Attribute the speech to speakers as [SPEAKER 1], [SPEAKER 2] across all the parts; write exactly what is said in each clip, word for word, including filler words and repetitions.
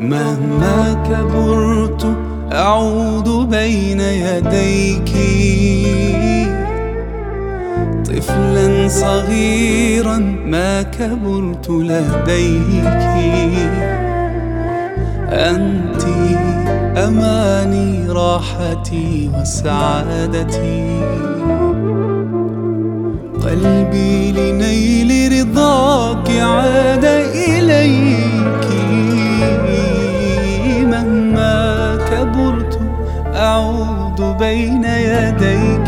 [SPEAKER 1] مهما كبرت أعود بين يديك طفلا صغيرا ما كبرت لديك. أنت أماني راحتي وسعادتي، قلبي لنيل رضاك عاد إليك. مهما كبرت أعود بين يديك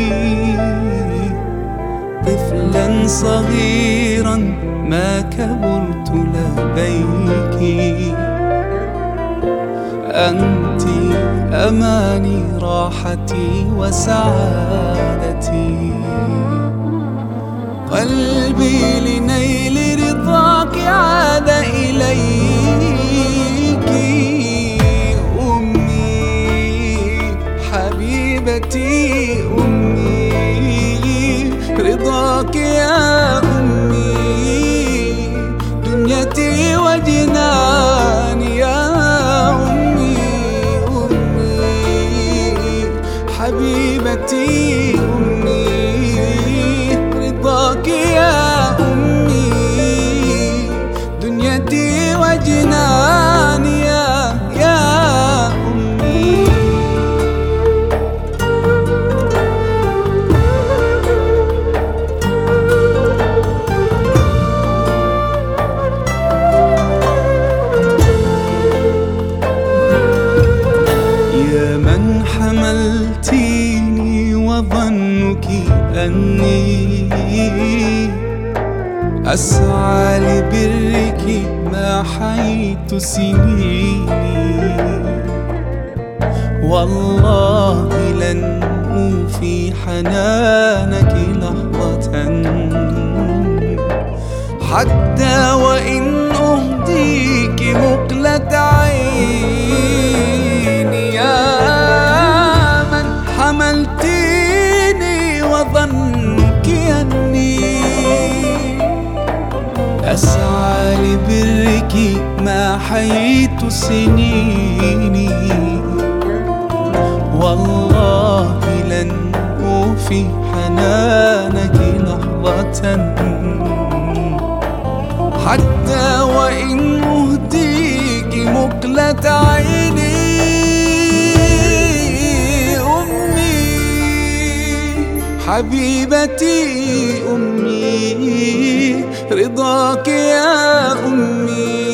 [SPEAKER 1] طفلا صغيرا ما كبرت لديك. أنت أماني راحتي وسعادتي، قلبي لنيل رضاك عاد إليك. أمي حبيبتي أمي رضاك يا أمي، دنيتي وجناني يا أمي. أمي حبيبتي أمي رضاك يا أمي، دنيتي وجناني يا يا أمي. يا من حملتيني وظنك أني أسعى لبرك ما حييت سنيني. والله لن أوفي حنانك لحظة حتى وإن أهديك مقلة عيني. يا من حملتيني وظنك أني أسعى لبرك ما حييت سنيني. والله لن أوفي حنانك لحظة حتى وإن أهديك مقلة عيني. أمي حبيبتي أمي رضاك يا أمي،